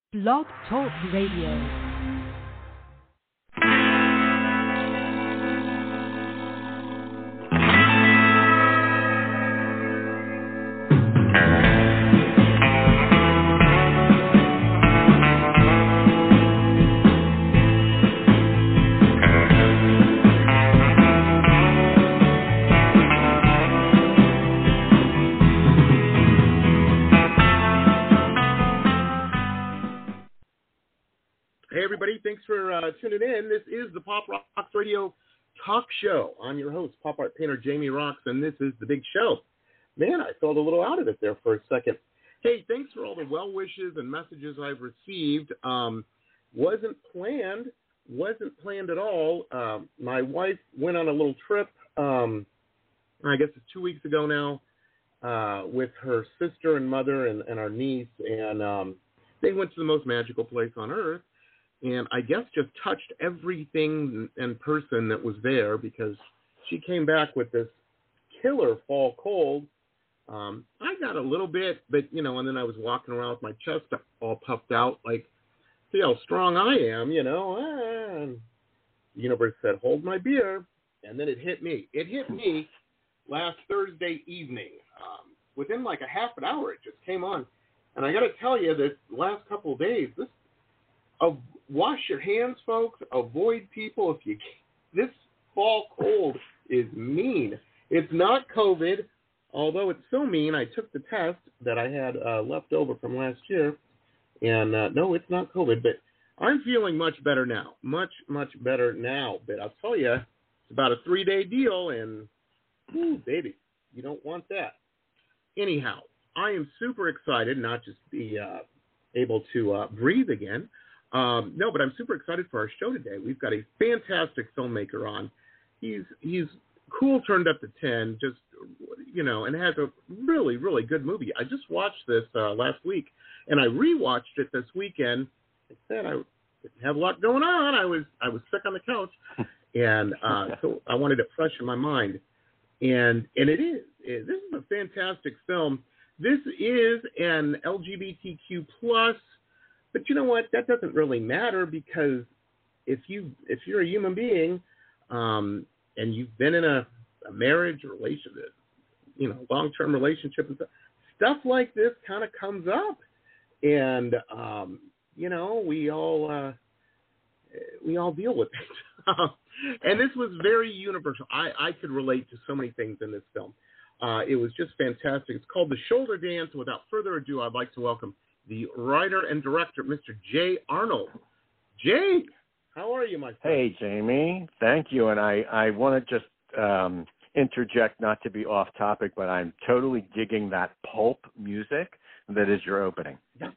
Blog Talk Radio. Thanks for tuning in. This is the Pop Rocks Radio Talk Show. I'm your host, pop art painter Jamie Rocks, and this is the big show. Man, I felt a little out of it there for a second. Hey, thanks for all the well wishes and messages I've received. Wasn't planned at all. My wife went on a little trip, I guess it's 2 weeks ago now, with her sister and mother and our niece, and they went to the most magical place on earth. And I guess just touched everything and person that was there, because she came back with this killer fall cold. I got a little bit, but, and then I was walking around with my chest all puffed out, like, see how strong I am, And the universe said, hold my beer. And then it hit me. It hit me last Thursday evening. Within like a half an hour, it just came on. And I got to tell you, this last couple of days, wash your hands, folks. Avoid people if you can. This fall cold is mean. It's not COVID, although it's so mean. I took the test that I had left over from last year, and no, it's not COVID, but I'm feeling much better now. Much, much better now. But I'll tell you, it's about a 3-day deal, and, baby, you don't want that. Anyhow, I am super excited not just to be able to breathe again. No, but I'm super excited for our show today. We've got a fantastic filmmaker on. He's cool turned up to 10, just, and has a really, really good movie. I just watched this last week, and I rewatched it this weekend. I said I didn't have a lot going on. I was sick on the couch, and so I wanted it fresh in my mind. And it is. This is a fantastic film. This is an LGBTQ plus. But you know what? That doesn't really matter, because if you're a human being, and you've been in a marriage or relationship, long-term relationship and stuff like this kind of comes up, and we all deal with it. And this was very universal. I could relate to so many things in this film. It was just fantastic. It's called The Shoulder Dance. Without further ado, I'd like to welcome the writer and director, Mr. Jay Arnold. Jay, how are you, my friend? Hey, Jamie. Thank you. And I want to just interject, not to be off topic, but I'm totally digging that pulp music that is your opening. Yeah,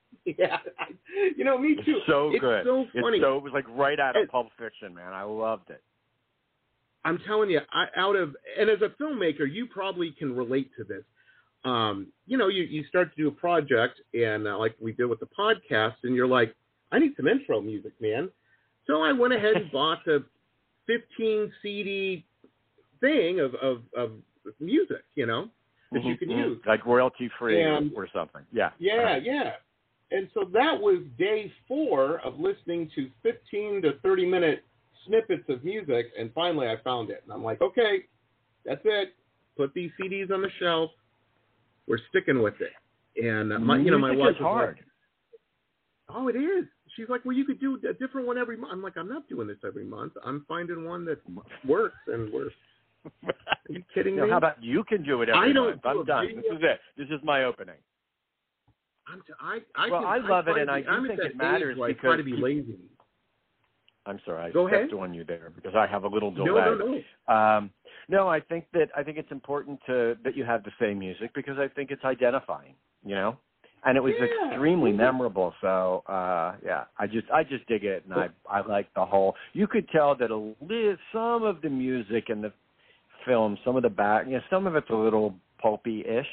me too. It's so good. It's so funny. It was like right out of Pulp Fiction, man. I loved it. I'm telling you, and as a filmmaker, you probably can relate to this. You start to do a project, and like we did with the podcast, and you're like, I need some intro music, man. So I went ahead and bought a 15 CD thing of music, that you can use. Like royalty free or something. Yeah. Yeah. And so that was day 4 of listening to 15 to 30 minute snippets of music, and finally I found it. And I'm like, okay, that's it. Put these CDs on the shelf. We're sticking with it. And my wife is hard. Like, oh, it is. She's like, well, you could do a different one every month. I'm like, I'm not doing this every month. I'm finding one that works, and we're. Are you kidding me? How about you can do it every month? I'm done. This is it. This is my opening. I love it, and I do think it matters because I try to be lazy. I'm sorry, I stepped on you there because I have a little delay. No, I think it's important that you have the same music because I think it's identifying, and it was extremely memorable. So I just dig it, and I like the whole. You could tell that some of the music in the film, some of the back, some of it's a little pulpy-ish.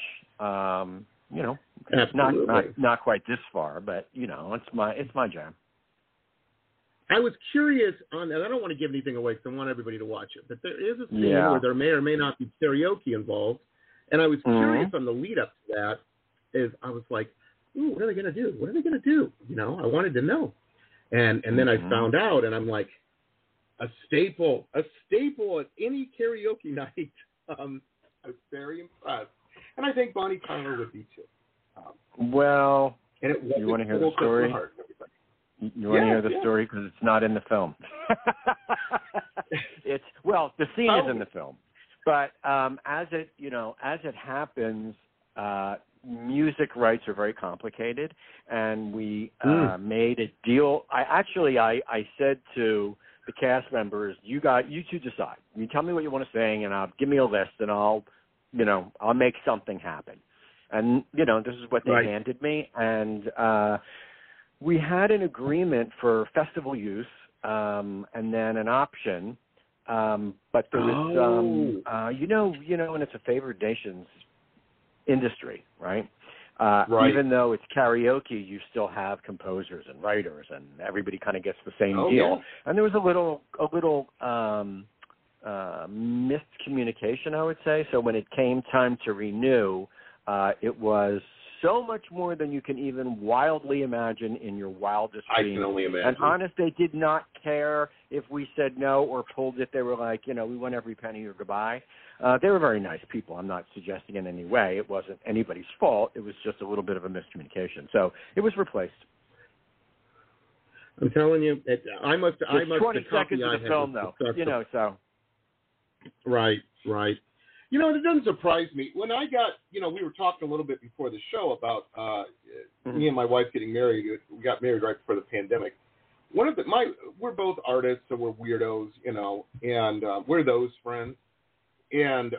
Not quite this far, but it's my jam. I was curious and I don't want to give anything away because I want everybody to watch it, but there is a scene where there may or may not be karaoke involved, and I was curious on the lead up to that. I was like, ooh, what are they going to do? What are they going to do? You know, I wanted to know. And then I found out, and I'm like, a staple at any karaoke night. I was very impressed. And I think Bonnie Tyler would be too. Well, and it you want to hear the story? You want to hear the story because it's not in the film. The scene is in the film, but as it happens, music rights are very complicated, and we made a deal. I said to the cast members, you two decide. You tell me what you want to sing, and I'll give me a list, and I'll make something happen. And this is what they handed me, and we had an agreement for festival use, and then an option. But there was, and it's a favored nations industry, right? Even though it's karaoke, you still have composers and writers, and everybody kind of gets the same deal. Yeah. And there was a little miscommunication, I would say. So when it came time to renew, it was so much more than you can even wildly imagine in your wildest dreams. I can only imagine. And honest, they did not care if we said no or pulled it. They were like, we want every penny or goodbye. They were very nice people. I'm not suggesting in any way it wasn't anybody's fault. It was just a little bit of a miscommunication. So it was replaced. I'm telling you, I must. 20 seconds of the film, though. So. Right. It doesn't surprise me. When I got, we were talking a little bit before the show about me and my wife getting married. We got married right before the pandemic. We're both artists, so we're weirdos, and we're those friends. And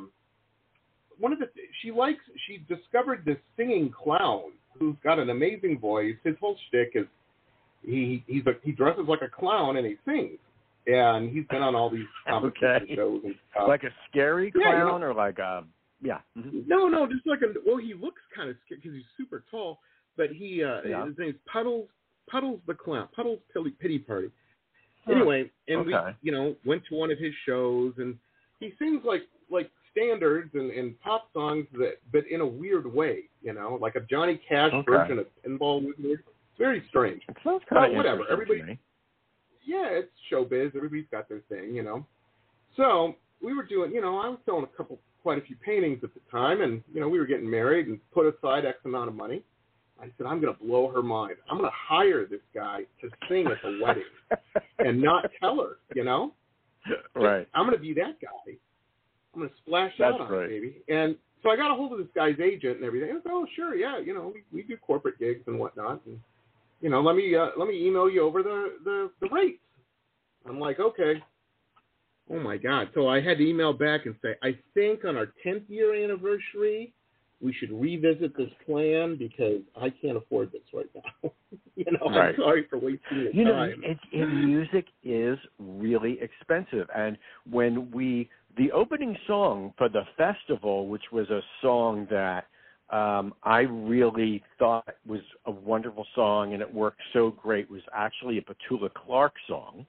she discovered this singing clown who's got an amazing voice. His whole shtick is he dresses like a clown and he sings. And he's been on all these competition shows and stuff. Like a scary clown or like a, No, just like he looks kind of scary because he's super tall, but his name's Puddles the Clown, Puddles Pity Party. Anyway, and we, went to one of his shows, and he sings like standards and pop songs but in a weird way, like a Johnny Cash version of Pinball Wizard. It's very strange. It sounds kind of whatever. Everybody. Yeah, it's showbiz. Everybody's got their thing, So we were doing, I was selling quite a few paintings at the time, and, we were getting married and put aside X amount of money. I said, I'm going to blow her mind. I'm going to hire this guy to sing at the wedding and not tell her, Right. I'm going to be that guy. I'm going to splash out on it, baby. And so I got a hold of this guy's agent and everything. I said, oh, sure, yeah, we do corporate gigs and whatnot, and let me email you over the rates. I'm like, okay. Oh my God! So I had to email back and say, I think on our 10th year anniversary, we should revisit this plan because I can't afford this right now. I'm sorry for wasting your time. Music is really expensive, and when the opening song for the festival, which was a song that I really thought was a wonderful song, and it worked so great, was actually a Petula Clark song.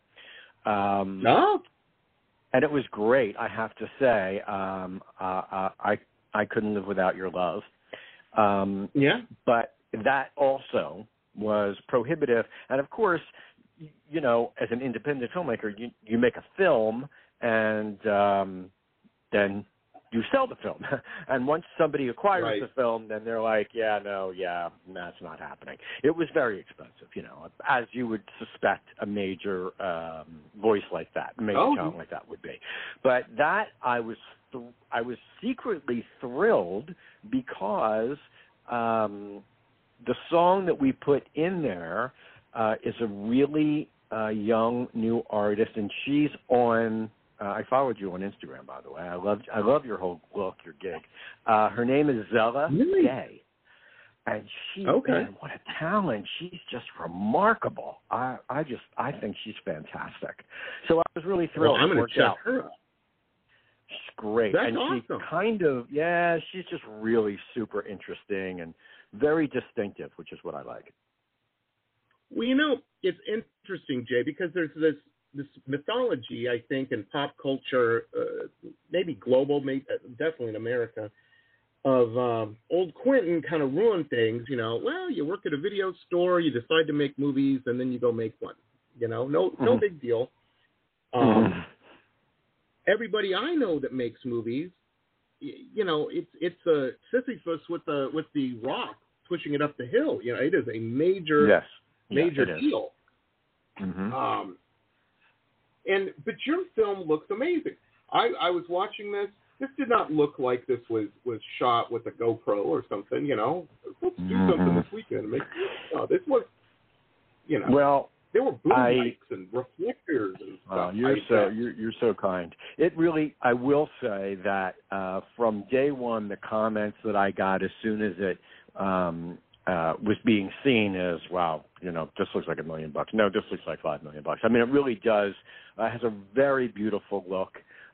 And it was great, I have to say. I couldn't live without your love. But that also was prohibitive. And, of course, as an independent filmmaker, you make a film, and then you sell the film. And once somebody acquires the film, then they're like, that's not happening. It was very expensive, as you would suspect a major voice like that, talent like that would be. But that I was secretly thrilled because the song that we put in there is a really young new artist, and she's on. I followed you on Instagram, by the way. I love your whole look, your gig. Her name is Zella Gay, and man, what a talent! She's just remarkable. I think she's fantastic. So I was really thrilled. Well, I'm going to check her out. She's great. That's and awesome. She's just really super interesting and very distinctive, which is what I like. Well, it's interesting, Jay, because there's this mythology, I think, in pop culture, maybe global, definitely in America, old Quentin kind of ruined things. You know, well, you work at a video store, you decide to make movies, and then you go make one. You know, no big deal. Everybody I know that makes movies, you know, it's a Sisyphus with the rock pushing it up the hill. You know, it is a major deal. Mm-hmm. But your film looks amazing. I was watching this. This did not look like this was shot with a GoPro or something. You know, let's do something this weekend. This was, you know. Well, there were boom mics and reflectors and stuff. You're so kind. It really, I will say that from day one, the comments that I got as soon as it was being seen is, wow, you know, this looks like $1 million. No, this looks like $5 million. I mean, it really does. Has a very beautiful look.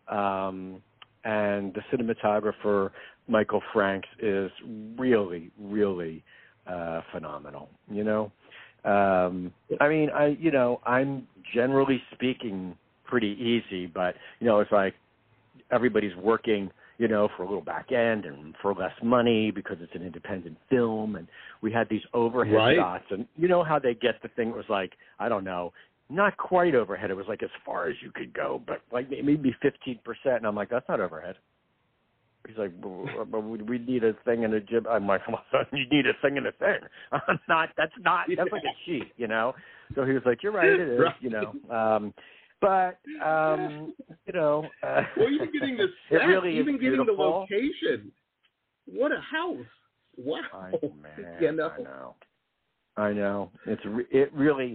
And the cinematographer, Michael Franks, is really, really phenomenal, you know. I mean, I'm generally speaking pretty easy, but, you know, it's like everybody's working, you know, for a little back end and for less money because it's an independent film. And we had these overhead shots, and you know how they get the thing. It was like, I don't know, not quite overhead. It was like as far as you could go, but like maybe 15%. And I'm like, that's not overhead. He's like, but we need a thing in a gym. I'm like, well, you need a thing in a thing. That's like a sheet, you know? So he was like, you're right, it is, you know. But, you know. Well, even getting the set, really even getting beautiful. the location. What a house. Wow. Man, you know? I know. It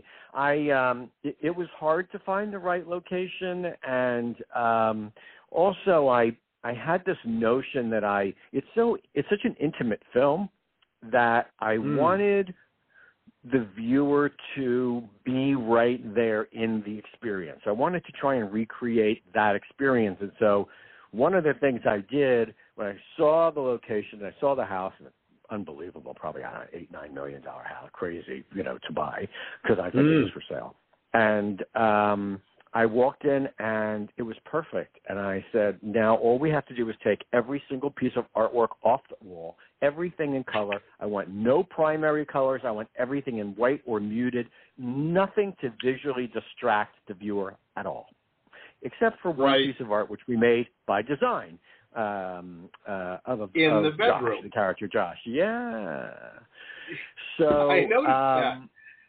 was hard to find the right location, and also I had this notion that it's such an intimate film that I wanted the viewer to be right there in the experience. I wanted to try and recreate that experience, and so one of the things I did when I saw the location, I saw the house, and unbelievable, probably $8-9 million house, crazy, you know, to buy because I think it was for sale. And I walked in and it was perfect. And I said, now all we have to do is take every single piece of artwork off the wall, everything in color. I want no primary colors. I want everything in white or muted, nothing to visually distract the viewer at all, except for one piece of art which we made by design. In the bedroom. Josh, the character Josh. Yeah. So I noticed that.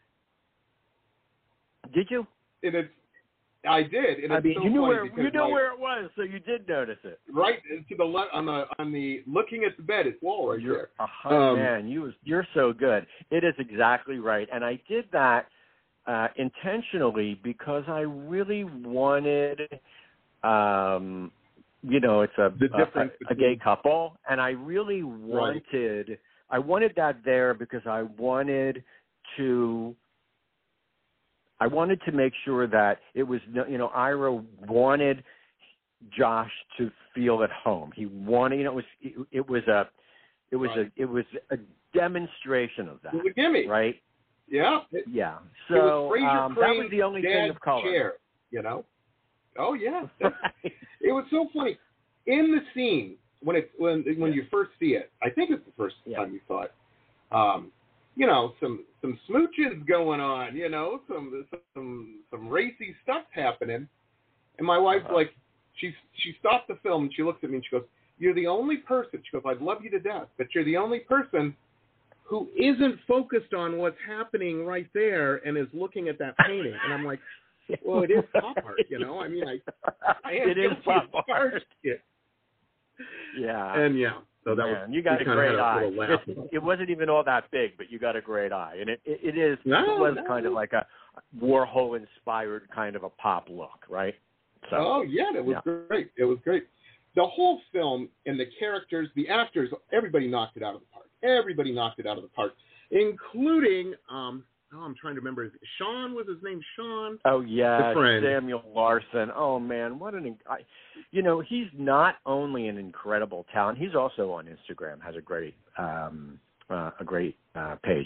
Did you? I did. And I mean, so you knew where it was, so you did notice it. Right to the left on the looking at the bed, it's wall right there. Man, you're so good. It is exactly right, and I did that intentionally because I really wanted. You know, it's a gay couple, and I really wanted I wanted that there because I wanted to make sure that it was, you know, Ira wanted Josh to feel at home. He wanted, you know, it was a demonstration of that. It was a gimme. Right? Yeah. Yeah. So that was the only thing of color. Chair, you know. Oh yeah. It was so funny. In the scene when you first see it, I think it's the first time you saw it. You know, some smooches going on, you know, some racy stuff happening. And my wife's like, she stopped the film and she looks at me and she goes, "You're the only person," she goes, "I love you to death, but you're the only person who isn't focused on what's happening right there and is looking at that painting." And I'm like, well, it is pop art, you know. I mean, I am it is pop art. Yeah. And so that was, you got a great eye. It wasn't even all that big, but you got a great eye, and it was kind of like a Warhol-inspired kind of a pop look, right? So, it was great. It was great. The whole film and the characters, the actors, everybody knocked it out of the park. Everybody knocked it out of the park, including I'm trying to remember. Sean was his name. Sean. Oh yeah, the friend. Samuel Larson. Oh man, you know, he's not only an incredible talent. He's also on Instagram. Has a great page.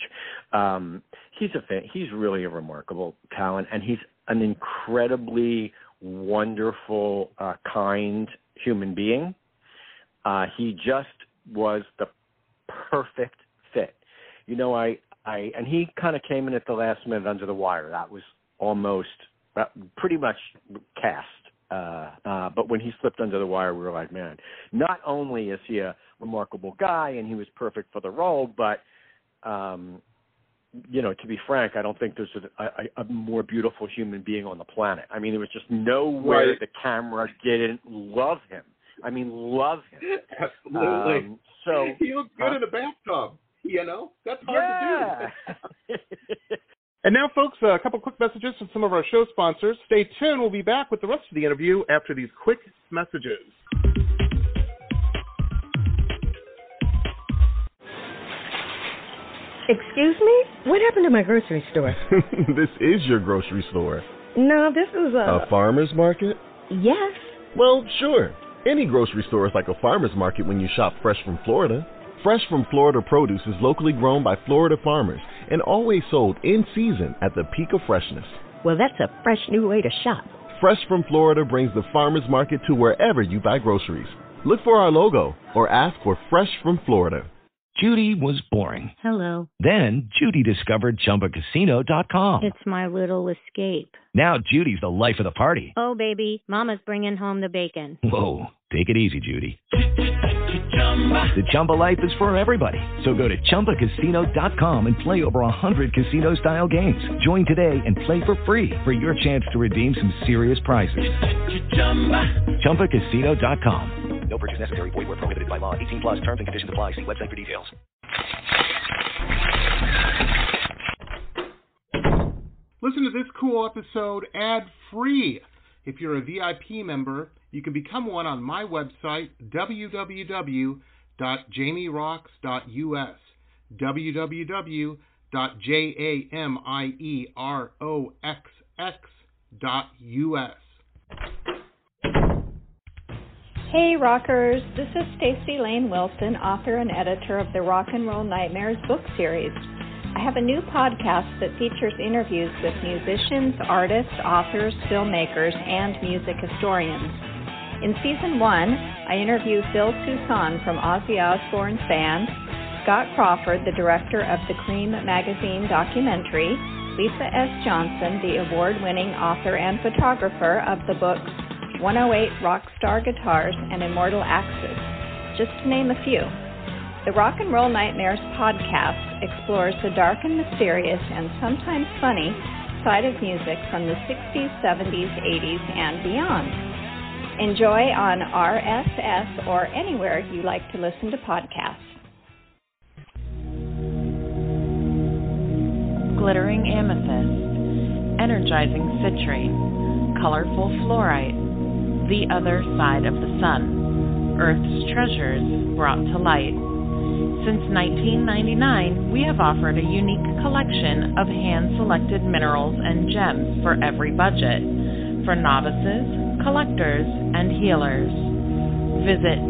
He's really a remarkable talent, and he's an incredibly wonderful, kind human being. He just was the perfect fit. You know, and he kind of came in at the last minute under the wire. That was almost pretty much cast. But when he slipped under the wire, we were like, man, not only is he a remarkable guy and he was perfect for the role, but, you know, to be frank, I don't think there's a more beautiful human being on the planet. I mean, there was just nowhere the camera didn't love him. I mean, love him. Absolutely. So he looked good in a bathtub, you know? That's hard to do. And now, folks, a couple quick messages from some of our show sponsors. Stay tuned. We'll be back with the rest of the interview after these quick messages. Excuse me? What happened to my grocery store? This is your grocery store. No, this is a farmer's market? Yes. Well, sure. Any grocery store is like a farmer's market when you shop fresh from Florida. Fresh from Florida produce is locally grown by Florida farmers and always sold in season at the peak of freshness. Well, that's a fresh new way to shop. Fresh from Florida brings the farmer's market to wherever you buy groceries. Look for our logo or ask for Fresh from Florida. Judy was boring. Hello. Then Judy discovered ChumbaCasino.com. It's my little escape. Now Judy's the life of the party. Oh, baby, mama's bringing home the bacon. Whoa, take it easy, Judy. The Chumba life is for everybody. So go to ChumbaCasino.com and play over 100 casino-style games. Join today and play for free for your chance to redeem some serious prizes. ChumbaCasino.com. No purchase necessary. Void where prohibited by law. 18 plus terms and conditions apply. See website for details. Listen to this cool episode ad-free. If you're a VIP member, you can become one on my website, www.jamierocks.us, www.jamieroxx.us. Hey rockers, this is Stacey Lane Wilson, author and editor of the Rock and Roll Nightmares book series. I have a new podcast that features interviews with musicians, artists, authors, filmmakers, and music historians. In Season 1, I interview Phil Soussan from Ozzy Osbourne's band, Scott Crawford, the director of the Cream magazine documentary, Lisa S. Johnson, the award-winning author and photographer of the books 108 Rockstar Guitars and Immortal Axes, just to name a few. The Rock and Roll Nightmares podcast explores the dark and mysterious and sometimes funny side of music from the 60s, 70s, 80s, and beyond. Enjoy on RSS or anywhere you like to listen to podcasts. Glittering amethyst, energizing citrine, colorful fluorite, the other side of the sun, Earth's treasures brought to light. Since 1999, we have offered a unique collection of hand-selected minerals and gems for every budget, for novices, collectors, and healers. Visit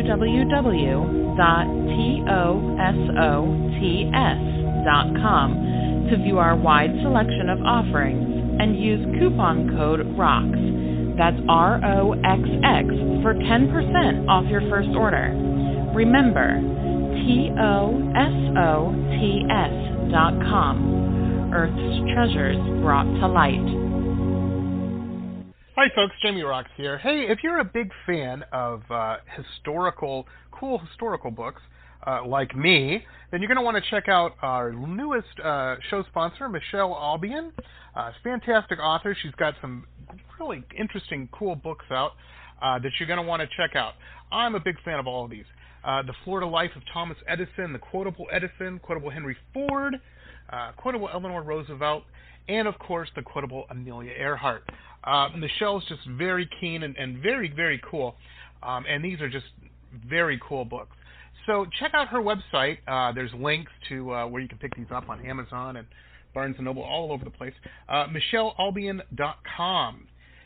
www.tosots.com to view our wide selection of offerings and use coupon code ROXX, that's ROXX, for 10% off your first order. Remember, TOSOTS.com, Earth's treasures brought to light. Hi folks, Jamie Rocks here. Hey, if you're a big fan of cool historical books, like me, then you're going to want to check out our newest show sponsor, Michelle Albion. Fantastic author. She's got some really interesting, cool books out that you're going to want to check out. I'm a big fan of all of these. The Florida Life of Thomas Edison, the Quotable Edison, Quotable Henry Ford, Quotable Eleanor Roosevelt, and, of course, the Quotable Amelia Earhart. Michelle's just very keen and very, very cool, and these are just very cool books. So check out her website. There's links to where you can pick these up on Amazon and Barnes & Noble, all over the place. MichelleAlbion.com.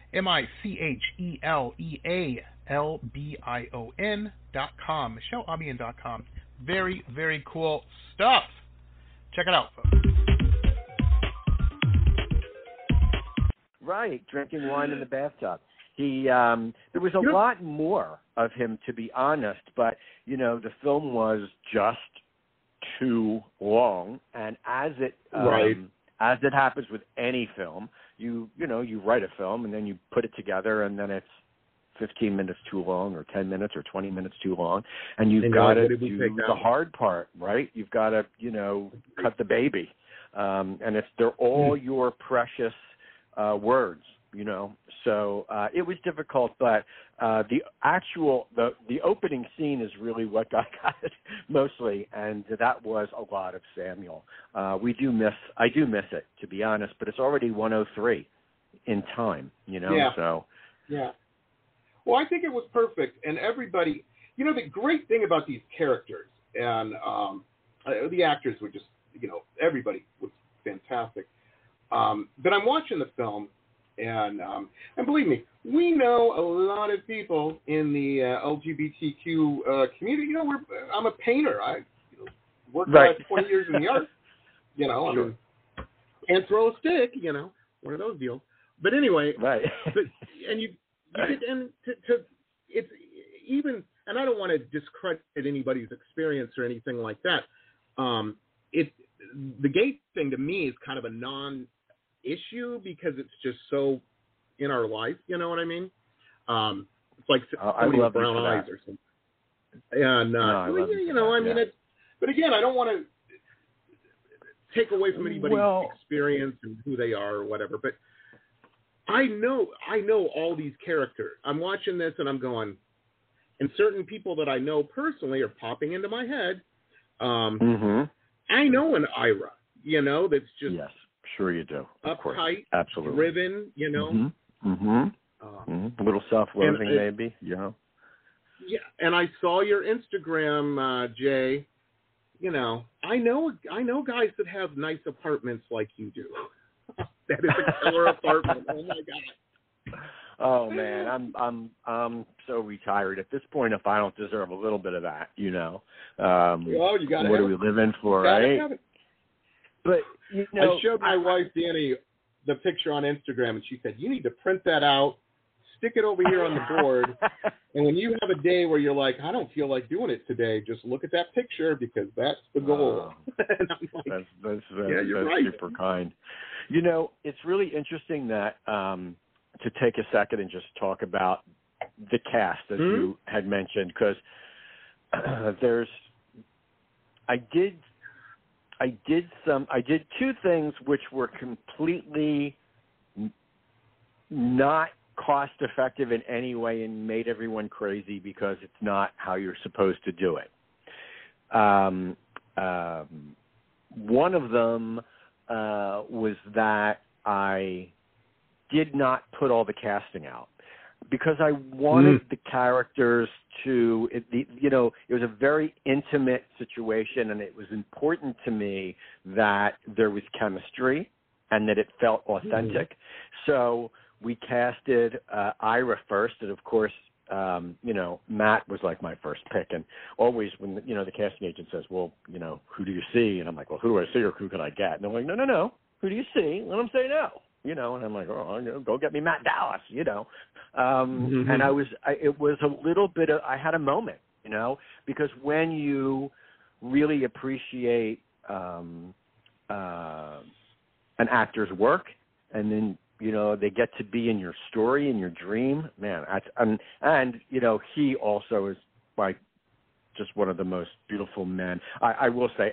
MichelleAlbion.com. MichelleAlbion.com. Very, very cool stuff. Check it out, folks. Right, drinking wine in the bathtub. There was a lot more of him, to be honest, but, the film was just too long, and as it happens with any film, you write a film and then you put it together and then it's 15 minutes too long or 10 minutes or 20 minutes too long, and you've got to do the hard part, right? You've got to, cut the baby, and they're all your precious words, So it was difficult, but the opening scene is really what got it mostly, and that was a lot of Samuel. I do miss it, to be honest, but it's already 1:03 in time, Yeah. So. Yeah. Well, I think it was perfect, and everybody, the great thing about these characters, and the actors were just, everybody was fantastic. But I'm watching the film, and believe me, we know a lot of people in the LGBTQ community. I'm a painter. I worked for 20 years in the arts. I mean, can't throw a stick. One of those deals. But anyway, it's even, and I don't want to discredit anybody's experience or anything like that. The gay thing to me is kind of a non-issue because it's just so in our life. You know what I mean? It's like somebody with brown eyes or something. And but again, I don't want to take away from anybody's experience and who they are or whatever, but I know all these characters. I'm watching this and I'm going, and certain people that I know personally are popping into my head. I know an Ira, that's just yes, sure you do. Of course, absolutely driven, A little self-loathing, maybe, Yeah, and I saw your Instagram, Jay. I know guys that have nice apartments like you do. That is a killer apartment. Oh my God. Oh man, I'm so retired at this point. If I don't deserve a little bit of that, you got what are we living for, right? But I showed my wife Danny the picture on Instagram, and she said, "You need to print that out, stick it over here on the board, and when you have a day where you're like, I don't feel like doing it today, just look at that picture because that's the goal." And I'm like, that's right. super kind. It's really interesting that to take a second and just talk about the cast, as you had mentioned, because I did two things which were completely not cost effective in any way and made everyone crazy because it's not how you're supposed to do it. One of them was that I did not put all the casting out because I wanted the characters to, it was a very intimate situation, and it was important to me that there was chemistry and that it felt authentic. So we casted Ira first, and of course, Matt was like my first pick. And always when, the casting agent says, well, who do you see? And I'm like, well, who do I see or who can I get? And they're like, no. Who do you see? Let them say no. And I'm like, go get me Matt Dallas, And it was a little bit of, I had a moment, because when you really appreciate an actor's work and then, they get to be in your story, in your dream, man. And he also is like just one of the most beautiful men. I will say,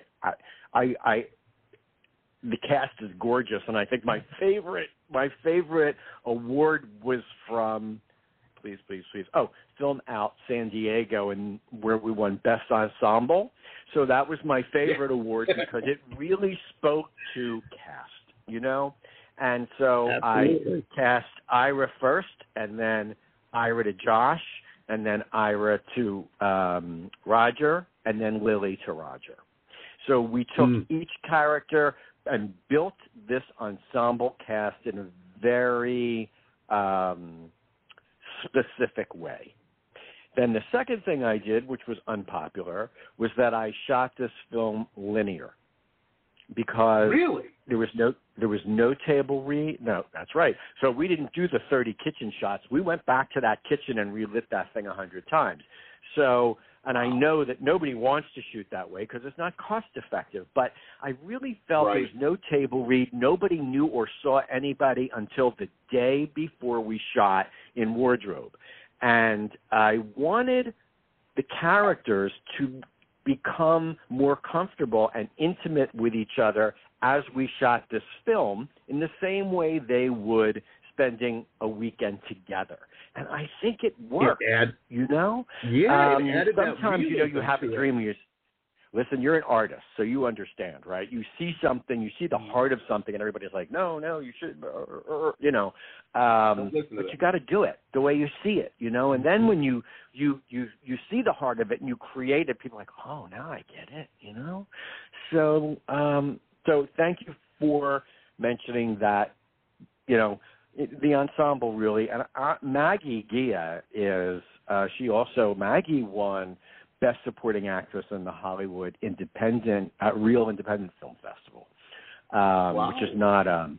the cast is gorgeous, and I think my favorite award was from, please, Film Out San Diego, and where we won Best Ensemble. So that was my favorite award because it really spoke to cast, And so absolutely. I cast Ira first, and then Ira to Josh, and then Ira to Roger, and then Lily to Roger. So we took each character and built this ensemble cast in a very specific way. Then the second thing I did, which was unpopular, was that I shot this film linear. because really? there was no table read. No, that's right. So we didn't do the 30 kitchen shots. We went back to that kitchen and relit that thing 100 times. So, and I know that nobody wants to shoot that way because it's not cost effective, but I really felt there was no table read. Nobody knew or saw anybody until the day before we shot in wardrobe. And I wanted the characters to become more comfortable and intimate with each other as we shot this film in the same way they would spending a weekend together. And I think it worked, you know? Yeah, it added sometimes, you know, you have a dream where listen, you're an artist, so you understand, right? You see something, you see the heart of something, and everybody's like, no, you should, you know. But you got to do it the way you see it, you know. And then when you see the heart of it and you create it, people are like, oh, now I get it, you know. So thank you for mentioning that, you know, the ensemble really. And Maggie Gia is Maggie won Best Supporting Actress in the Hollywood Real Independent Film Festival, which is not an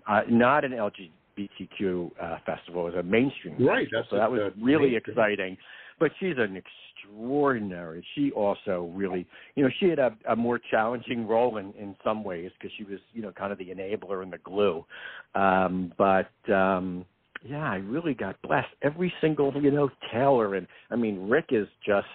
LGBTQ festival. It was a mainstream festival, so that was really exciting. But she's an extraordinary. She also really, you know, she had a more challenging role in some ways because she was, you know, kind of the enabler and the glue. Yeah, I really got blessed. Every single, you know, Taylor and I mean Rick is just.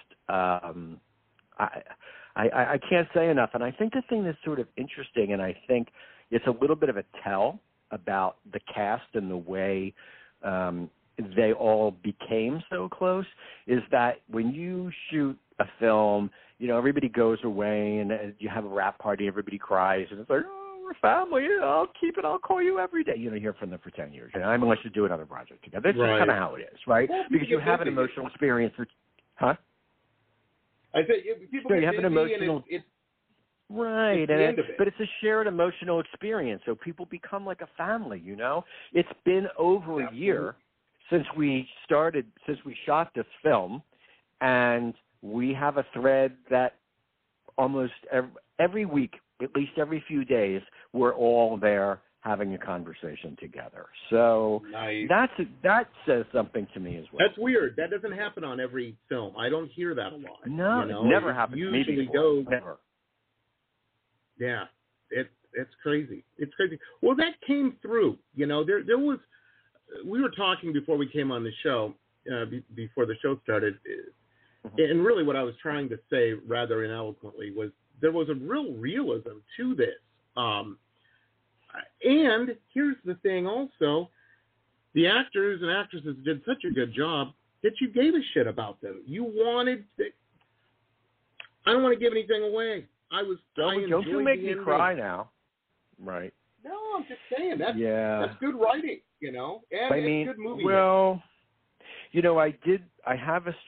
I can't say enough. And I think the thing that's sort of interesting, and I think it's a little bit of a tell about the cast and the way they all became so close, is that when you shoot a film, you know, everybody goes away and you have a wrap party, everybody cries, and it's like, oh, we're family, I'll keep it, I'll call you every day. You know, hear from them for 10 years. And I'm going to do another project together. That's just kind of how it is, right? Well, because you have an emotional experience. Huh? I think people you have an emotional, right? But it's a shared emotional experience, so people become like a family. You know, it's been over a year since we shot this film, and we have a thread that almost every week, at least every few days, we're all there having a conversation together. So that says something to me as well. That's weird. That doesn't happen on every film. I don't hear that a lot. No, you know? It never happens. Usually goes. Never. Yeah, it's crazy. It's crazy. Well, that came through. You know, there was. We were talking before we came on the show, before the show started, and really what I was trying to say rather ineloquently was there was a real realism to this. And here's the thing also, the actors and actresses did such a good job that you gave a shit about them. You wanted to, I don't want to give anything away. Don't you make me cry now. Right. No, I'm just saying, that's good writing, you know, and it's good movie. Well, you know, I have a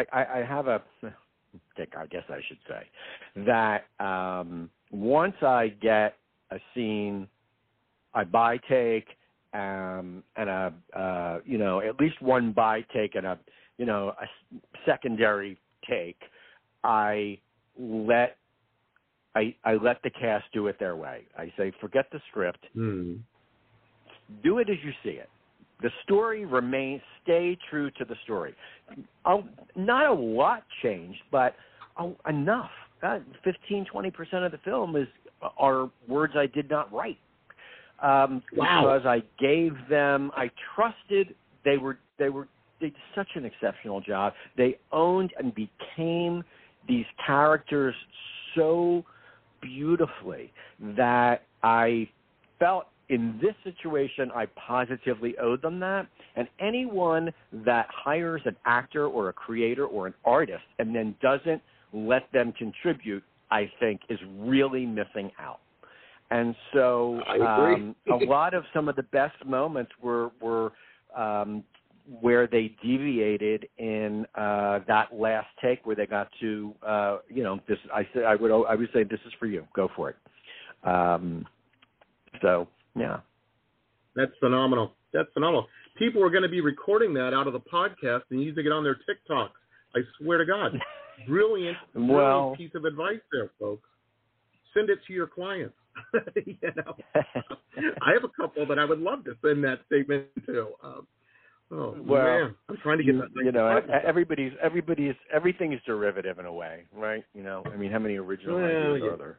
I guess I should say that once I get a scene, I buy take and you know, at least one buy take and a secondary take. I let the cast do it their way. I say, forget the script. Do it as you see it. The story remains. Stay true to the story. Not a lot changed, but enough. 15-20% of the film are words I did not write. Because I gave them, I trusted, they did such an exceptional job. They owned and became these characters so beautifully that I felt in this situation I positively owed them that. And anyone that hires an actor or a creator or an artist and then doesn't let them contribute, I think, is really missing out. And so a lot of some of the best moments were where they deviated in that last take, where they got to this. I would say this is for you. Go for it. So yeah, that's phenomenal. That's phenomenal. People are going to be recording that out of the podcast and using it on their TikToks. I swear to God, brilliant piece of advice there, folks. Send it to your clients. You know, I have a couple that I would love to send that statement to. Man, I'm trying to get that. You know, everything is derivative in a way, right? You know, I mean, how many original ideas are there?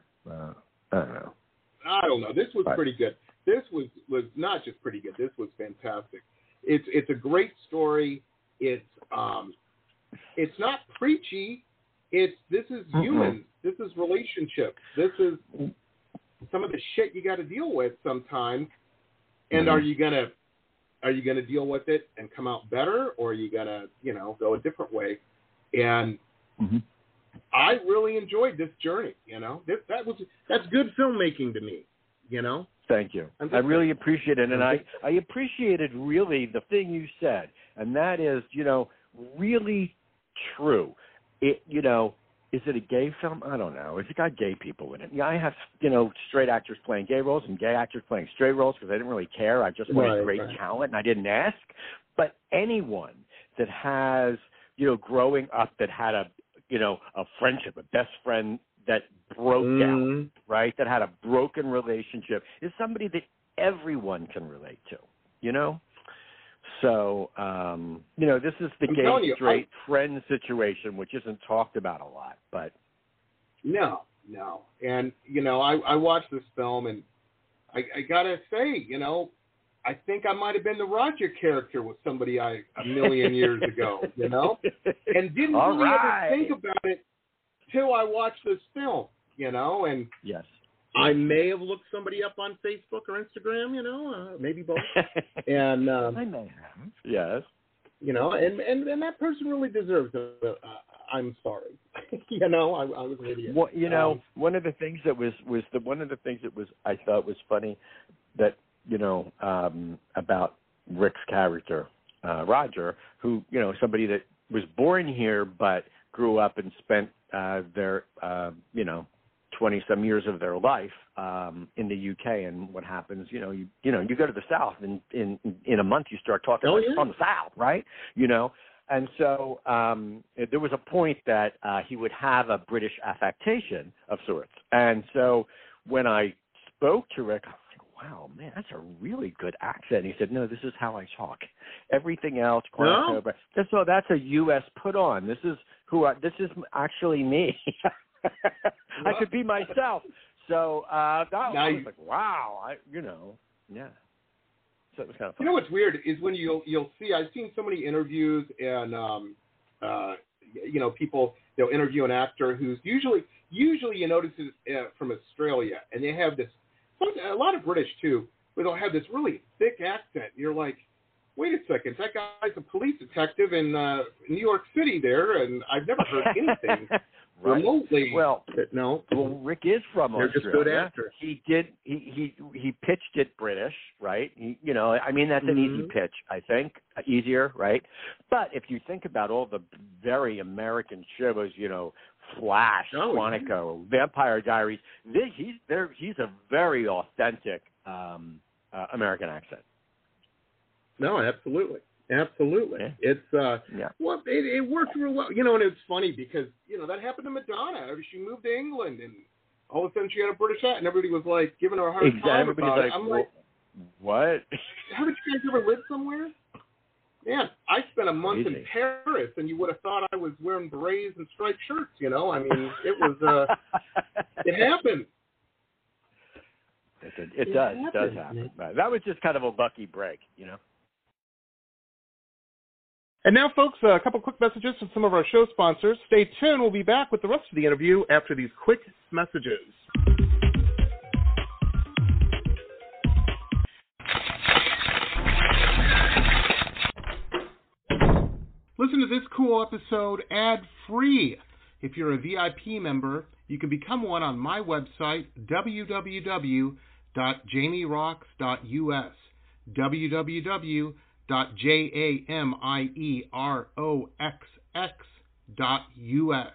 I don't know. This was pretty good. This was not just pretty good. This was fantastic. It's a great story. It's not preachy. This is human. This is relationship. This is some of the shit you got to deal with sometimes. And are you gonna deal with it and come out better, or are you gonna go a different way? And I really enjoyed this journey. You know, that's good filmmaking to me. You know. Thank you. I really appreciate it, and I appreciated really the thing you said, and that is, really true. It, is it a gay film? I don't know. It's got gay people in it. Yeah, I have, straight actors playing gay roles and gay actors playing straight roles because I didn't really care. I just wanted great talent, and I didn't ask. But anyone that has, growing up that had a friendship, a best friend that broke down, right, that had a broken relationship, is somebody that everyone can relate to, So, this is the gay, straight friend situation, which isn't talked about a lot, but. No. And, I watched this film, and I got to say, I think I might have been the Roger character with somebody a million years ago, and didn't really ever think about it till I watched this film, and yes. I may have looked somebody up on Facebook or Instagram, maybe both. And I may have. Yes. And that person really deserves it. I'm sorry. I was an idiot. Well, one of the things that I thought was funny that about Rick's character, Roger, who somebody that was born here but grew up and spent their 20-some years of their life in the UK, and what happens, you go to the South, and in a month you start talking from the South, right? And so there was a point that he would have a British affectation of sorts, and so when I spoke to Rick, I was like, wow, man, that's a really good accent. He said, no, this is how I talk. Everything else, that's a U.S. put on. This is actually me. I could be myself. So I was like, wow, yeah. So it was kind of fun. What's weird is when you'll see, I've seen so many interviews and, people, they'll interview an actor who's usually you notice it from Australia, and they have this, a lot of British too, where they'll have this really thick accent. You're like, wait a second, that guy's a police detective in New York City there, and I've never heard anything remotely. Well, no. Well, Rick is from Australia. They're just good actors. He pitched it British, right? That's an easy pitch, I think, easier, right? But if you think about all the very American shows, Flash, Quantico, Vampire Diaries, he's a very authentic American accent. No, absolutely. Yeah. It's well, it worked real well. And it's funny because that happened to Madonna. She moved to England, and all of a sudden she had a British accent, and everybody was like giving her a hard time about it. I'm like, what? Haven't you guys ever lived somewhere? Man, I spent a month in Paris, and you would have thought I was wearing berets and striped shirts. It was it happened. It does happen. Right. That was just kind of a lucky break, And now, folks, a couple quick messages from some of our show sponsors. Stay tuned. We'll be back with the rest of the interview after these quick messages. Listen to this cool episode ad-free. If you're a VIP member, you can become one on my website, www.jamierocks.us. www.jamieroxx.us.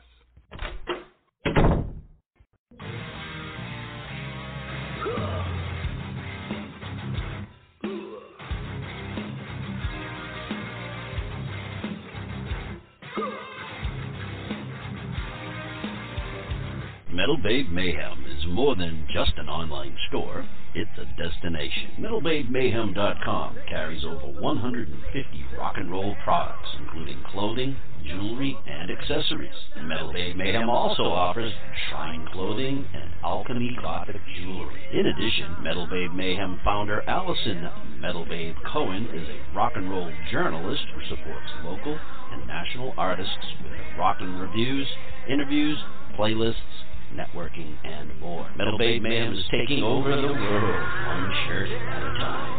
Metal Babe Mayhem is It's more than just an online store. It's a destination. MetalbabeMayhem.com carries over 150 rock and roll products, including clothing, jewelry, and accessories. Metal Babe Mayhem also offers shrine clothing and alchemy gothic jewelry. In addition, Metal Babe Mayhem founder Allison Metal Babe Cohen is a rock and roll journalist who supports local and national artists with rockin' reviews, interviews, playlists, networking, and more. Metal Babe Mayhem is taking over the world, one shirt at a time.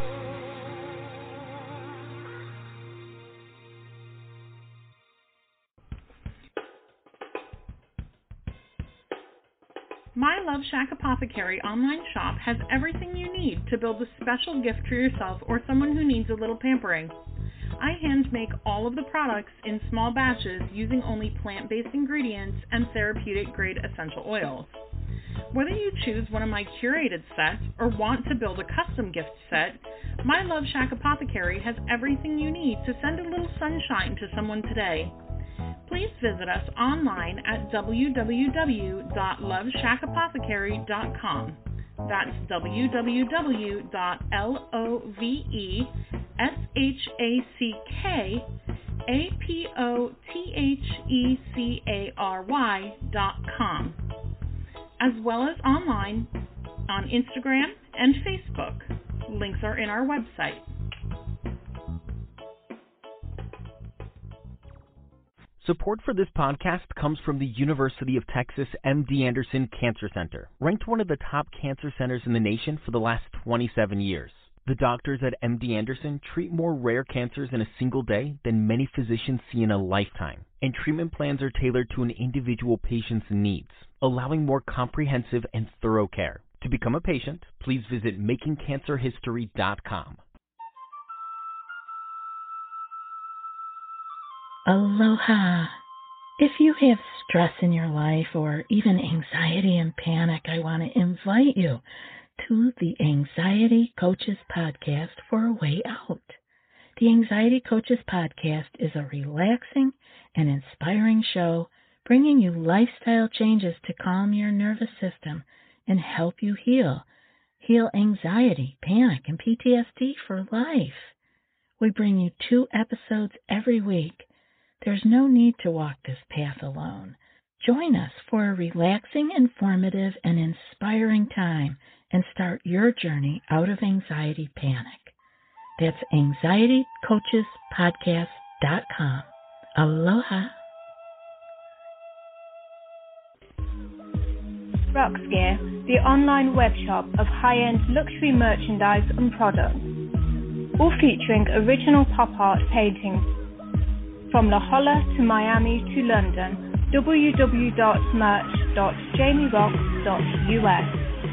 My Love Shack Apothecary online shop has everything you need to build a special gift for yourself or someone who needs a little pampering. I hand make all of the products in small batches using only plant-based ingredients and therapeutic-grade essential oils. Whether you choose one of my curated sets or want to build a custom gift set, My Love Shack Apothecary has everything you need to send a little sunshine to someone today. Please visit us online at www.loveshackapothecary.com. That's www.loveshackapothecary.com, as well as online on Instagram and Facebook. Links are in our website. Support for this podcast comes from the University of Texas MD Anderson Cancer Center, ranked one of the top cancer centers in the nation for the last 27 years. The doctors at MD Anderson treat more rare cancers in a single day than many physicians see in a lifetime, and treatment plans are tailored to an individual patient's needs, allowing more comprehensive and thorough care. To become a patient, please visit makingcancerhistory.com. Aloha. If you have stress in your life or even anxiety and panic, I want to invite you to the Anxiety Coaches Podcast for a way out. The Anxiety Coaches Podcast is a relaxing and inspiring show bringing you lifestyle changes to calm your nervous system and help you heal anxiety, panic, and PTSD for life. We bring you 2 episodes every week. There's no need to walk this path alone. Join us for a relaxing, informative, and inspiring time and start your journey out of anxiety panic. That's anxietycoachespodcast.com. Aloha. Rocksgear, the online webshop of high-end luxury merchandise and products, all featuring original pop art paintings. From La Jolla to Miami to London, www.merch.jamieroxx.us.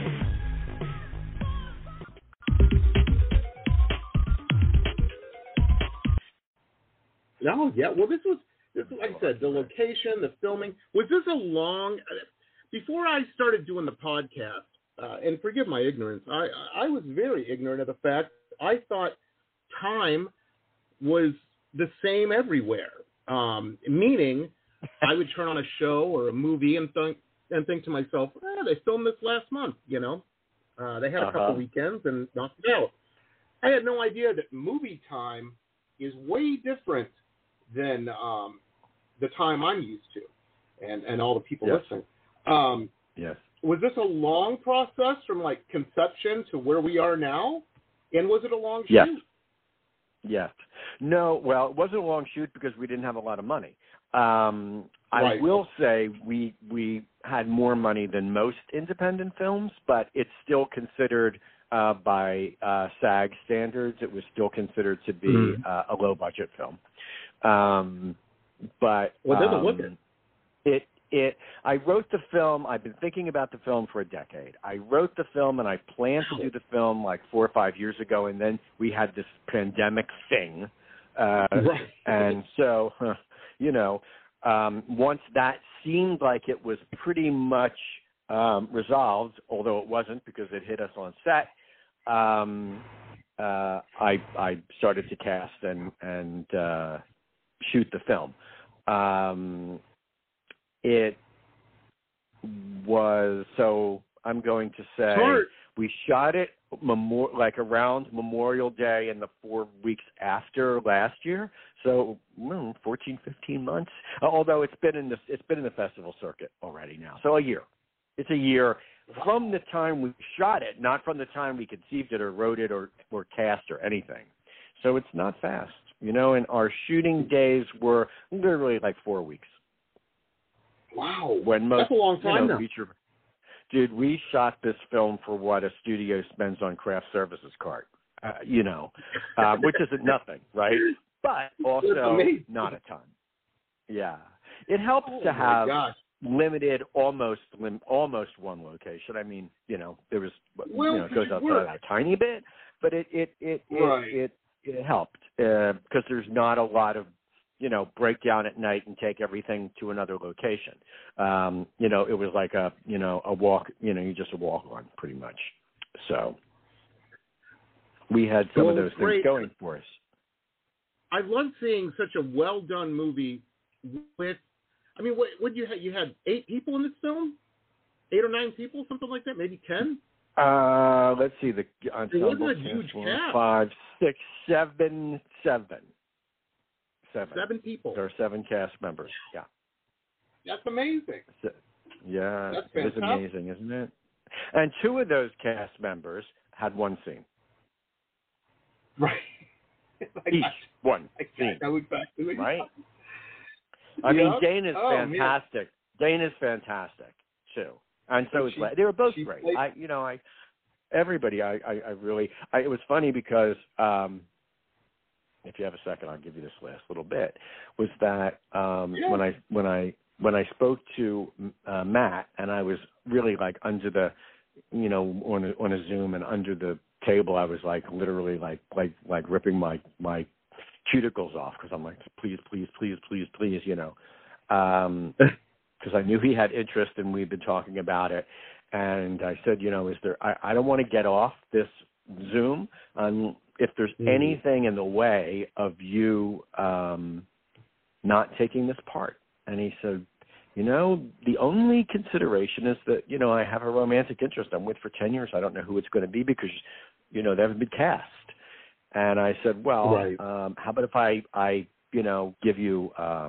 Oh, yeah. Well, this was, like I said, the location, the filming. Was this a long... Before I started doing the podcast, and forgive my ignorance, I was very ignorant of the fact I thought time was the same everywhere, meaning I would turn on a show or a movie and think to myself, they filmed this last month, you know. They had a couple weekends and knocked it out. I had no idea that movie time is way different than the time I'm used to and all the people listening. Yes. Was this a long process from like conception to where we are now? And was it a long shoot? Yes. No, well, it wasn't a long shoot because we didn't have a lot of money. I will say we had more money than most independent films, but it's still considered by SAG standards, it was still considered to be a low-budget film. But well, it doesn't look it. I wrote the film. I've been thinking about the film for a decade. I wrote the film, and I planned to do the film like 4 or 5 years ago, and then we had this pandemic thing. And so, once that seemed like it was pretty much resolved, although it wasn't because it hit us on set, I started to cast and shoot the film. was, so I'm going to say we shot it like around Memorial Day and the 4 weeks after last year. So 14, 15 months. Although it's been in the festival circuit already now. So a year. It's a year from the time we shot it, not from the time we conceived it or wrote it or cast or anything. So it's not fast, and our shooting days were literally like 4 weeks. Wow. When most, that's a long time now. Dude, we shot this film for what a studio spends on craft services cart, which isn't nothing, right? But also not a ton. Yeah. It helps to have limited, almost one location. I mean, there was, it goes outside a tiny bit, but it helped because there's not a lot of, break down at night and take everything to another location. It was like a walk, you just walk on pretty much. So we had some of those things going for us. I love seeing such a well done movie with, what you had? You had 8 people in this film? 8 or 9 people, something like that? Maybe 10? Let's see. The ensemble. It wasn't a huge cast. 5, 6, 7. 7 people. There are 7 cast members. Yeah. That's amazing. Yeah, that's it is amazing, isn't it? And 2 of those cast members had one scene. Right. Each one scene. I know exactly what right? I mean, Dane is fantastic. Man. Dane is fantastic too, and so is Leigh. They were both great. Everybody. It was funny because if you have a second, I'll give you this last little bit. Was that when I spoke to Matt, and I was really like under the, on a Zoom and under the table, I was like literally like ripping my cuticles off because I'm like, please, because I knew he had interest and we'd been talking about it. And I said, is there? I don't want to get off this Zoom if there's anything in the way of you not taking this part. And he said, the only consideration is that, I have a romantic interest. I'm with for 10 years. I don't know who it's going to be because, they haven't been cast. And I said, well, how about if I give you,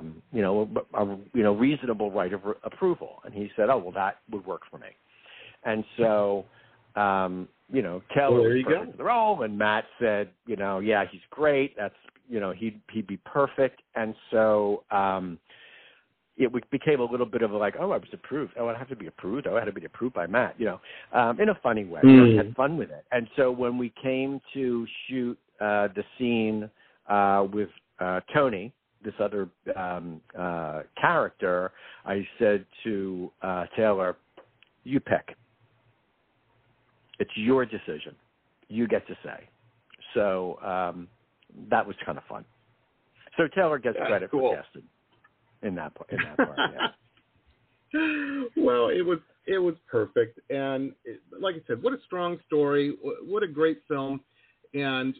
a reasonable right of approval? And he said, oh, well, that would work for me. And so, Taylor was perfect for the role, and Matt said, yeah, he's great. That's, he'd be perfect. And so, it became a little bit of like, oh, I was approved. Oh, I have to be approved. Oh, I had to be approved by Matt, in a funny way. I had fun with it. And so when we came to shoot the scene with Tony, this other character, I said to Taylor, you pick. It's your decision. You get to say. So that was kind of fun. So Taylor gets credit for casting. In that part, yeah. Well, it was perfect, and like I said, what a strong story, what a great film, and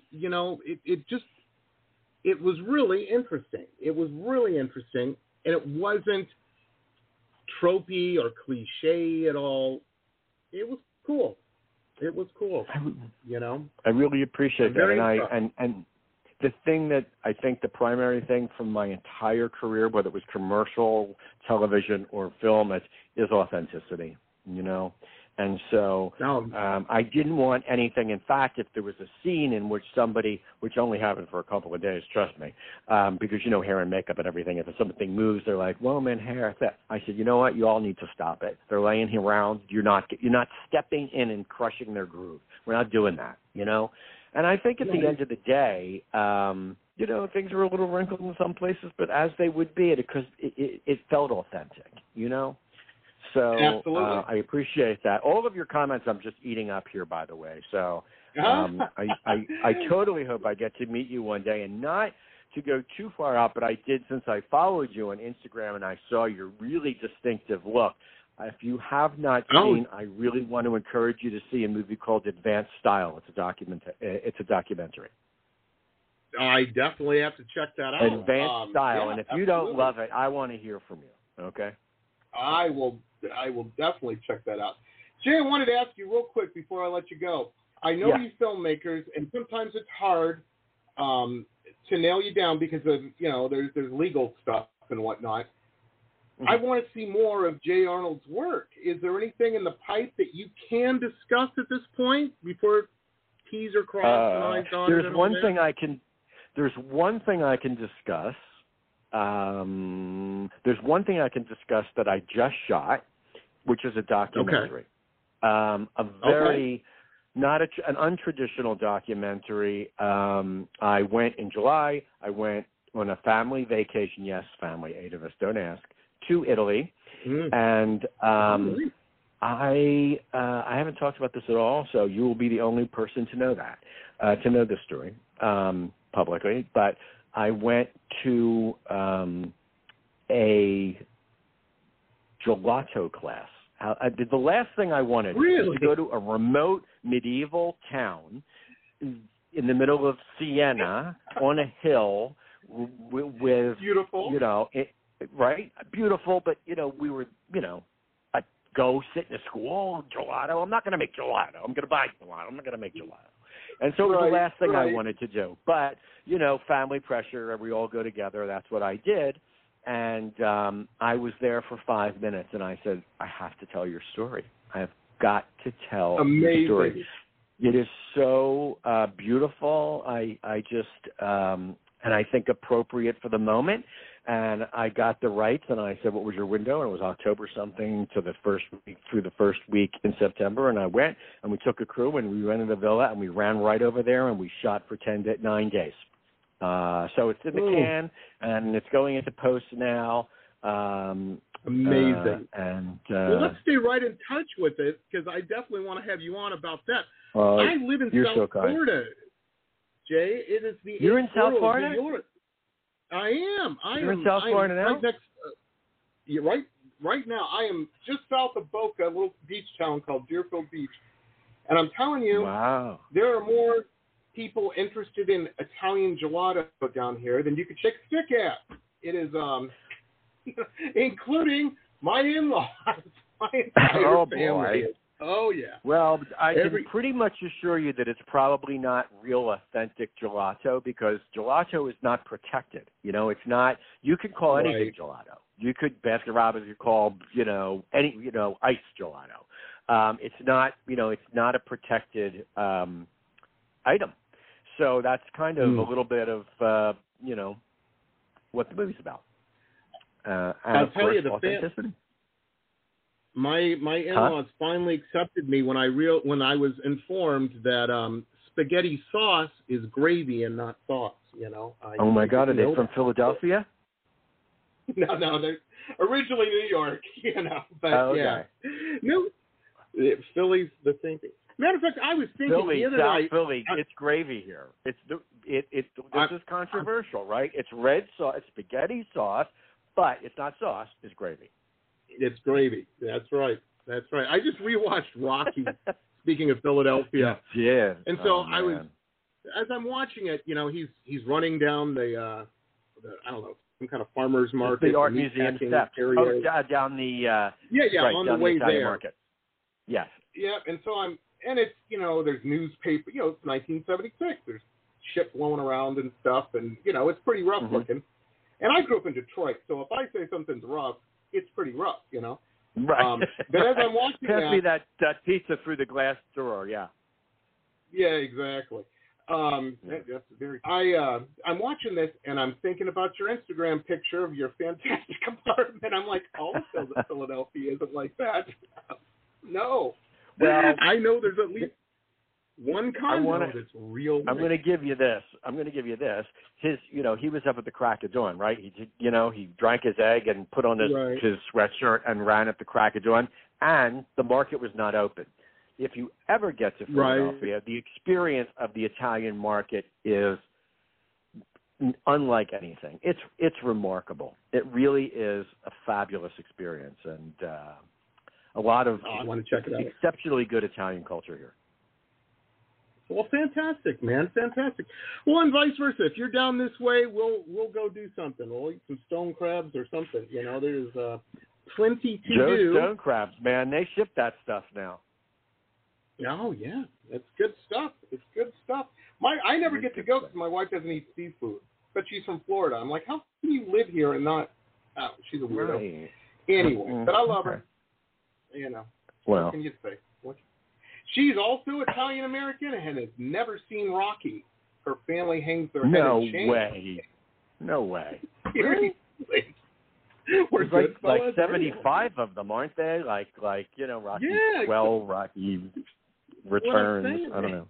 it was really interesting. It was really interesting, and it wasn't tropey or cliche at all. It was cool. I really appreciate that, and the thing that I think the primary thing from my entire career, whether it was commercial, television, or film, is authenticity, And so I didn't want anything. In fact, if there was a scene in which somebody, which only happened for a couple of days, trust me, because, hair and makeup and everything, if something moves, they're like, well, man, hair. I said, you know what? You all need to stop it. They're laying here around. You're not stepping in and crushing their groove. We're not doing that, And I think at the end of the day, things were a little wrinkled in some places, but as they would be, because it felt authentic, So I appreciate that. All of your comments I'm just eating up here, by the way. So I totally hope I get to meet you one day, and not to go too far out, but I did since I followed you on Instagram and I saw your really distinctive look. If you have not seen, I really want to encourage you to see a movie called Advanced Style. It's a documentary. I definitely have to check that out. Advanced Style, and if you don't love it, I want to hear from you. Okay. I will definitely check that out. Jay, I wanted to ask you real quick before I let you go. I know you filmmakers, and sometimes it's hard to nail you down because of there's legal stuff and whatnot. Mm-hmm. I want to see more of Jay Arnold's work. Is there anything in the pipe that you can discuss at this point before T's are crossed and I's dotted? There's one thing I can discuss. There's one thing I can discuss that I just shot, which is a documentary. Okay. A very not an untraditional documentary. I went in July. I went on a family vacation. Yes, family. 8 of us. Don't ask. To Italy, and I haven't talked about this at all, so you will be the only person to know that, to know this story publicly. But I went to a gelato class. The last thing I wanted was to go to a remote medieval town in the middle of Siena on a hill with beautiful, right? Beautiful, but, we were, I'd go sit in a school, gelato. I'm not going to make gelato. I'm going to buy gelato. I'm not going to make gelato. And so it was the last thing I wanted to do. But, family pressure, we all go together. That's what I did. And I was there for 5 minutes, and I said, I have to tell your story. I have got to tell your story. It is so beautiful. I just, and I think appropriate for the moment. And I got the rights, and I said, what was your window? And it was October something to the first week, through the first week in September. And I went, and we took a crew, and we rented a villa, and we ran right over there, and we shot for 9 days. So it's in the can, and it's going into post now. Amazing. Well, let's stay right in touch with it, because I definitely want to have you on about that. I live in South Florida, Jay. It is the You're in South Florida? New York. I am. You're in South Florida now? Right next, right now. I am just south of Boca, a little beach town called Deerfield Beach. And I'm telling you, there are more people interested in Italian gelato down here than you could shake a stick at. It is, including my in-laws, my entire family. Boy. Oh, yeah. Well, I can pretty much assure you that it's probably not real authentic gelato, because gelato is not protected. It's not, you could call anything gelato. You could, Baskin-Robbins, you call, any, ice gelato. It's not, it's not a protected item. So that's kind of a little bit of, what the movie's about. And I'll tell you, authenticity. My in-laws finally accepted me when I was informed that spaghetti sauce is gravy and not sauce. Oh my God! Are they from Philadelphia? No, they're originally New York. But yeah, no, Philly's the same thing. Matter of fact, I was thinking the other night. Philly, it's gravy here. This is controversial, right? It's red sauce, it's spaghetti sauce, but it's not sauce. It's gravy. It's gravy. That's right. I just rewatched Rocky. Speaking of Philadelphia, yeah. And so I was, as I'm watching it, he's running down the I don't know, some kind of farmer's market, the art museum steps. Down the on the way there. Market. Yes. Yeah, and so it's there's newspaper. It's 1976. There's shit blowing around and stuff, and it's pretty rough looking. And I grew up in Detroit, so if I say something's rough, it's pretty rough, Right. But as I'm watching Pass me that pizza through the glass door, yeah. Yeah, exactly. That's very. I'm watching this, and I'm thinking about your Instagram picture of your fantastic apartment. I'm like, all of Philadelphia isn't like that. No. Well, I know there's at least one condo that's real. I'm going to give you this. His, he was up at the crack of dawn, right? He drank his egg and put on his sweatshirt and ran at the crack of dawn, and the market was not open. If you ever get to Philadelphia, the experience of the Italian market is unlike anything. It's remarkable. It really is a fabulous experience, and a lot of I want to check it out. Exceptionally good Italian culture here. Well, fantastic, man, fantastic. Well, and vice versa. If you're down this way, we'll go do something. We'll eat some stone crabs or something. There's plenty to Joe do. Stone Crabs, man, they ship that stuff now. Oh, yeah. It's good stuff. It's good stuff. I never get to go because my wife doesn't eat seafood, but she's from Florida. I'm like, how can you live here and not? Oh, she's a weirdo. Right. Anyway, but I love her. You know. Well. What can you say? She's also Italian-American and has never seen Rocky. Her family hangs their head in shame. No way. Really? We're There's good like fellas, 75 of them, aren't they? Like Rocky 12, Rocky Returns. I don't know.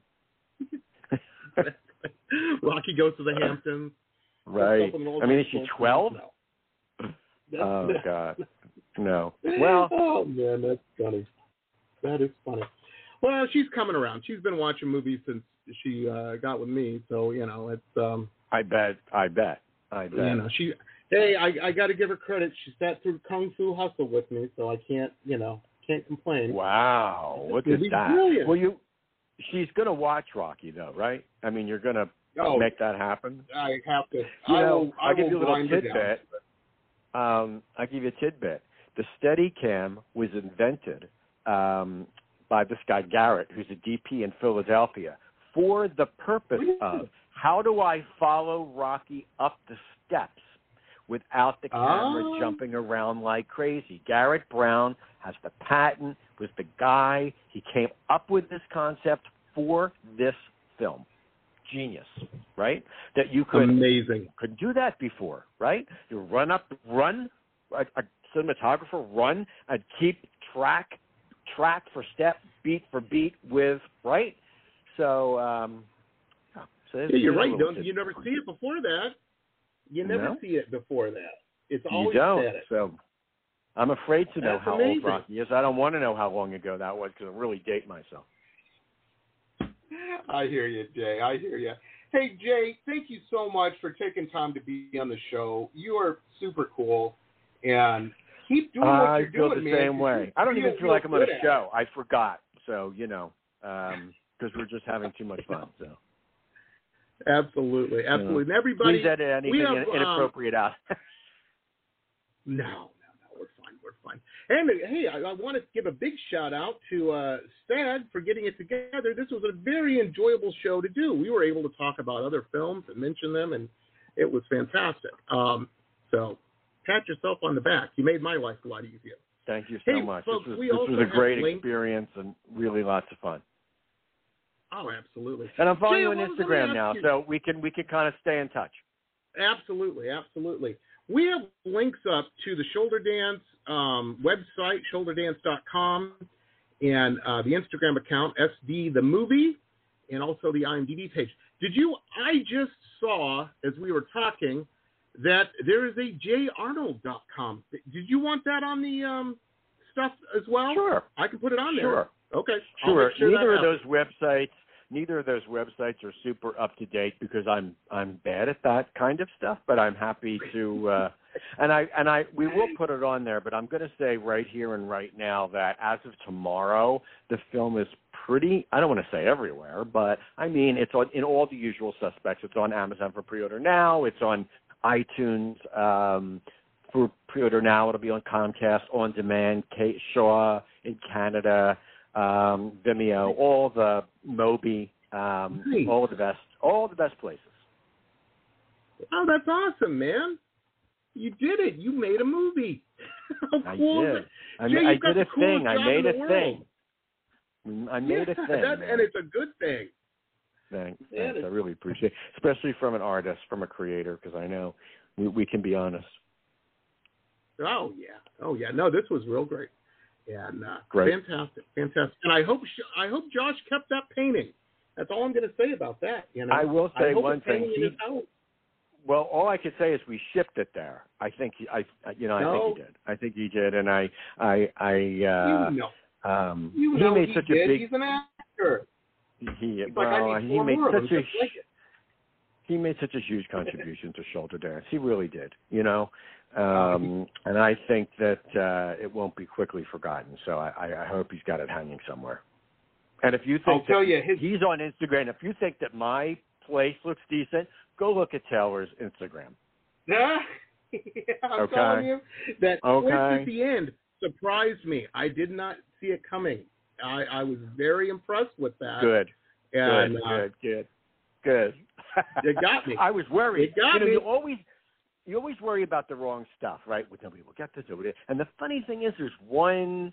Rocky goes to the Hamptons. Right. I mean, is she 12? No. Oh, God. No. Well. Oh, man, that's funny. That is funny. Well, she's coming around. She's been watching movies since she got with me, so, you know, it's... I bet. You know, hey, I got to give her credit. She sat through Kung Fu Hustle with me, so I can't complain. Wow, look at that. Brilliant. Well, she's going to watch Rocky, though, right? I mean, you're going to make that happen? I have to. I'll give you a little tidbit. I'll give you a tidbit. The Steadicam was invented by this guy, Garrett, who's a DP in Philadelphia, for the purpose of how do I follow Rocky up the steps without the camera jumping around like crazy. Garrett Brown has the patent, was the guy. He came up with this concept for this film. Genius, right? That you could couldn't do that before, right? You run a cinematographer run and keep track for step, beat for beat with, right? So, you're right. You never see it before that. You never see it before that. It's always static. So I'm afraid to know how old Rocky is. I don't want to know how long ago that was because I'll really date myself. I hear you, Jay. I hear you. Hey, Jay, thank you so much for taking time to be on the show. You are super cool, and keep doing what you're doing, man. I feel the same way. I don't even feel like I'm on a show. I forgot. So, because we're just having too much fun. So. Absolutely. And everybody, please edit anything inappropriate out. No, we're fine. And hey, I want to give a big shout out to Stad for getting it together. This was a very enjoyable show to do. We were able to talk about other films and mention them, and it was fantastic. So pat yourself on the back. You made my life a lot easier. Thank you so much. Folks, this was a great experience and really lots of fun. Oh, absolutely. And I'm following you on Instagram now, so we can kind of stay in touch. Absolutely. We have links up to the Shoulder Dance website, shoulderdance.com, and the Instagram account, SD the Movie, and also the IMDb page. I just saw, as we were talking, that there is a jarnold.com. Did you want that on the stuff as well? Sure. I can put it on there. Sure. Okay. Sure. Neither of those websites are super up to date because I'm bad at that kind of stuff, but I'm happy to we will put it on there, but I'm going to say right here and right now that as of tomorrow, the film is pretty, I don't want to say everywhere, but I mean it's in all the usual suspects. It's on Amazon for pre-order now. It's on iTunes for pre-order now. It'll be on Comcast On Demand, Shaw in Canada, Vimeo, all the Mobi, all the best places. Oh, that's awesome, man! You did it. You made a movie. How cool! I did a thing. I made a thing. And it's a good thing. Thanks. I really appreciate it, especially from an artist, from a creator, because I know we can be honest. Oh yeah. No, this was real great. And great. Fantastic. And I hope Josh kept that painting. That's all I'm going to say about that. I will say one thing. Well, all I could say is we shipped it there. I think he did, and he made such a big. He's an actor. He made such a huge contribution to Shoulder Dance. He really did, and I think that it won't be quickly forgotten. So I hope he's got it hanging somewhere. And if you think he's on Instagram, if you think that my place looks decent, go look at Taylor's Instagram. Yeah. I'm telling you, that twist at the end surprised me. I did not see it coming. I was very impressed with that. Good. And, Good. It got me. I was worried. It got me. You always worry about the wrong stuff, right? With nobody will get this over there. And the funny thing is, there's one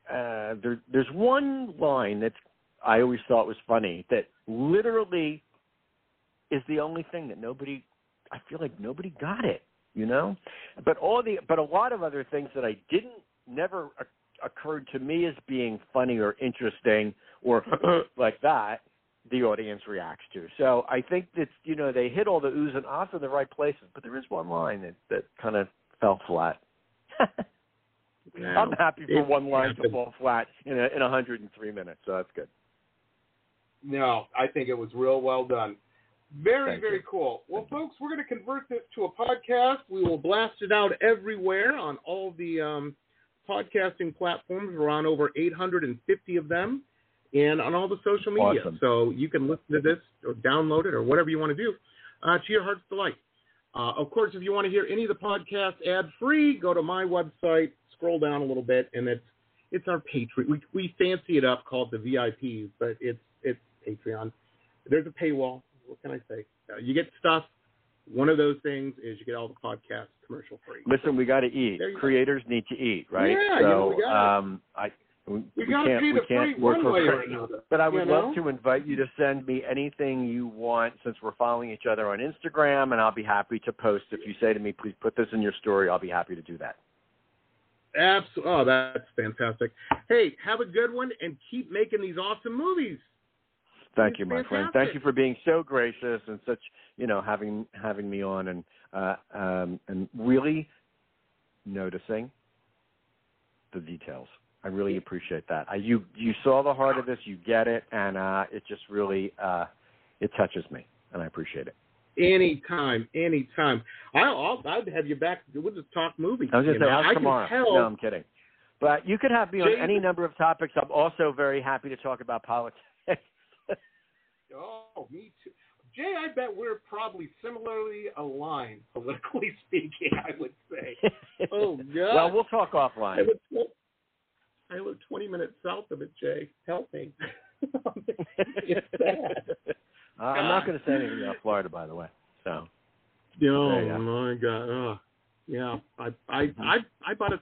line that I always thought was funny that literally is the only thing that I feel like nobody got it, you know. But a lot of other things that I never occurred to me as being funny or interesting or like that, the audience reacts to. So I think that, you know, they hit all the oohs and ahs in the right places, but there is one line that kind of fell flat. I'm happy for one line to fall flat in 103 minutes, so that's good. No, I think it was real well done. Very cool. Well, folks, we're going to convert this to a podcast. We will blast it out everywhere on all the podcasting platforms. We're on over 850 of them, and on all the social media. Awesome. So you can listen to this or download it or whatever you want to do to your heart's delight. Of course, if you want to hear any of the podcasts ad-free, go to my website, scroll down a little bit, and it's our Patreon. We fancy it up, called the VIPs, but it's Patreon. There's a paywall. What can I say? You get stuff. One of those things is you get all the podcasts commercial free. Listen, we got to eat. Creators need to eat, right? Yeah, so, we got we can't work one way for or another. But I would love to invite you to send me anything you want, since we're following each other on Instagram, and I'll be happy to post. If you say to me, please put this in your story, I'll be happy to do that. Absolutely. Oh, that's fantastic. Hey, have a good one, and keep making these awesome movies. Thank you, my friend. Thank you for being so gracious and such, having me on and really noticing the details. I really appreciate that. You saw the heart of this, you get it, and it just really it touches me, and I appreciate it. Anytime. I'd have you back. We'll just talk movies. I was going to say, how's tomorrow? No, I'm kidding. But you could have me on any number of topics. I'm also very happy to talk about politics. Oh, me too. Jay, I bet we're probably similarly aligned, politically speaking, I would say. Oh, God. Well, we'll talk offline. I live 20 minutes south of it, Jay. Help me. It's sad. I'm not going to say anything about Florida, by the way. So. Oh, my God. Oh, yeah. I bought a,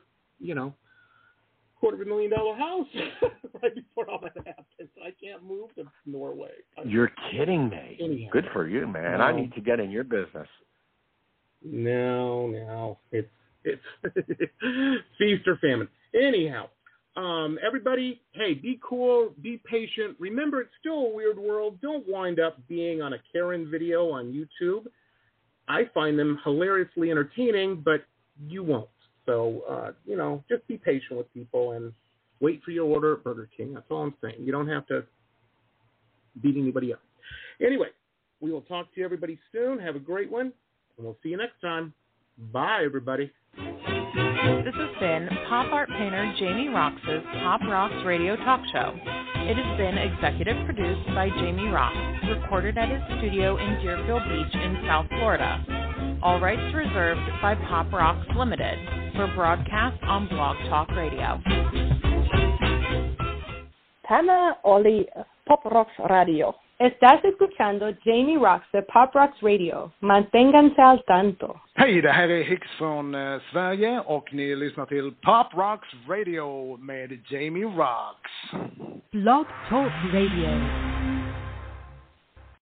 $250,000 house right before all that happened. I can't move to Norway. You're kidding me. Anyhow. Good for you, man. No. I need to get in your business. No. It's feast or famine. Anyhow, everybody, hey, be cool, be patient. Remember, it's still a weird world. Don't wind up being on a Karen video on YouTube. I find them hilariously entertaining, but you won't. So, just be patient with people and wait for your order at Burger King. That's all I'm saying. You don't have to beat anybody up. Anyway, we will talk to you, everybody, soon. Have a great one, and we'll see you next time. Bye, everybody. This has been pop art painter Jamie Roxx's Pop Rocks Radio Talk Show. It has been executive produced by Jamie Roxx, recorded at his studio in Deerfield Beach in South Florida. All rights reserved by Pop Rocks Limited for broadcast on Blog Talk Radio. Tana Oli, Pop Rocks Radio. Estás escuchando Jamie Roxx de Pop Rocks Radio. Manténganse al tanto. Hej, det här är Hicks från Sverige och ni lyssnar till Pop Rocks Radio med Jamie Roxx. Blog Talk Radio.